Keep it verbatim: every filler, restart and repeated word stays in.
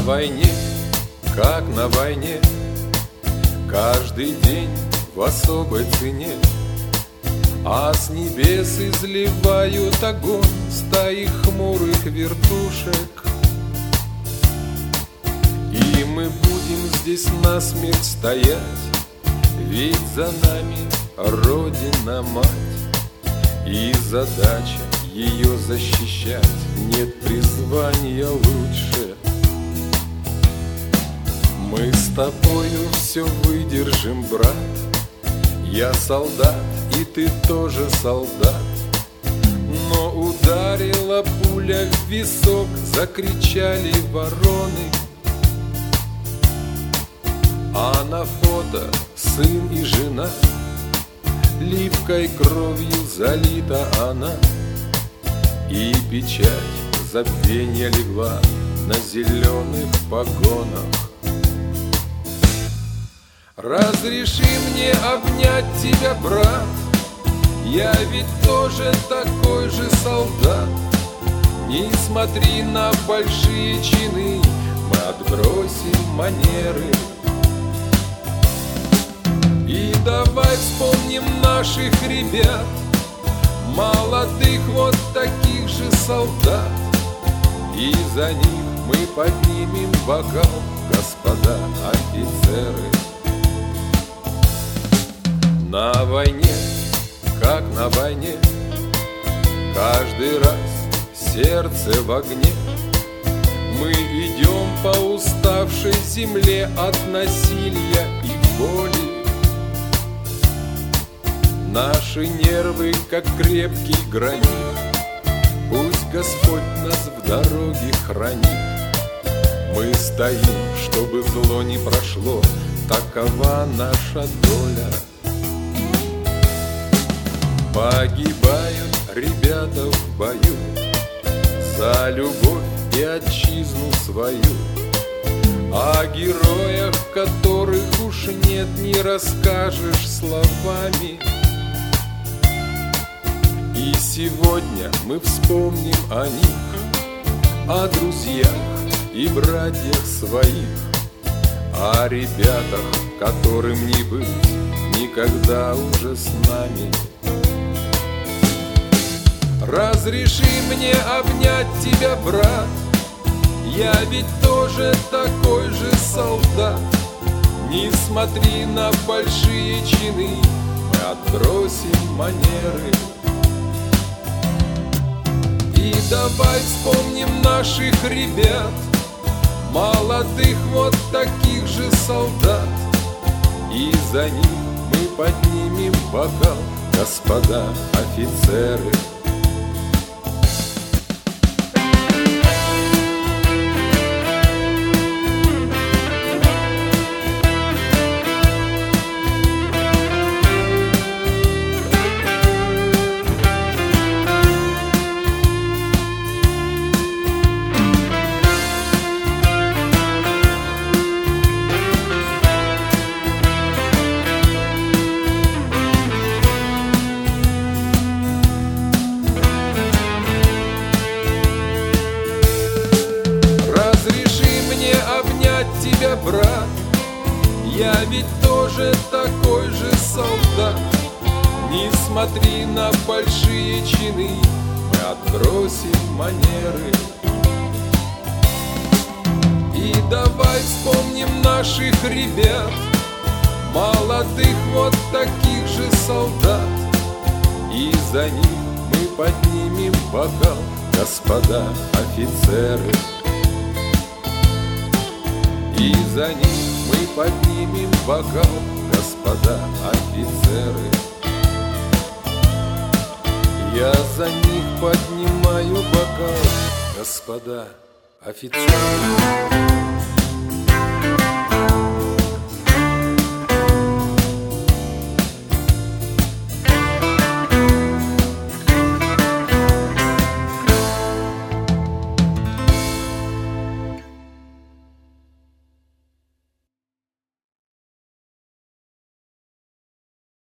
войне, как на войне, каждый день в особой цене, а с небес изливают огонь стаи хмурых вертушек. И мы будем здесь насмерть стоять, ведь за нами Родина-мать, и задача ее защищать, нет призвания лучше. Мы с тобою все выдержим, брат, я солдат, и ты тоже солдат. Но ударила пуля в висок, закричали вороны, а на фото сын и жена, липкой кровью залита она, и печать забвенья легла на зеленых погонах. Разреши мне обнять тебя, брат, я ведь тоже такой же солдат. Не смотри на большие чины, мы отбросим манеры. И давай вспомним наших ребят, молодых вот таких же солдат, и за них мы поднимем бокал, господа офицеры. На войне, как на войне, каждый раз сердце в огне. Мы идем по уставшей земле от насилия и боли. Наши нервы, как крепкий гранит, пусть Господь нас в дороге хранит. Мы стоим, чтобы зло не прошло, такова наша доля. Погибают ребята в бою за любовь и отчизну свою, о героях, которых уж нет, не расскажешь словами. И сегодня мы вспомним о них, о друзьях и братьях своих, о ребятах, которым не быть никогда уже с нами. Разреши мне обнять тебя, брат, я ведь тоже такой же солдат. Не смотри на большие чины, мы отбросим манеры. И давай вспомним наших ребят, молодых вот таких же солдат, и за них мы поднимем бокал, господа офицеры. Тебя, брат, я ведь тоже такой же солдат. Не смотри на большие чины, мы отбросим манеры. И давай вспомним наших ребят, молодых вот таких же солдат, и за них мы поднимем бокал, господа офицеры. И за них мы поднимем бокал, господа офицеры. Я за них поднимаю бокал, господа офицеры.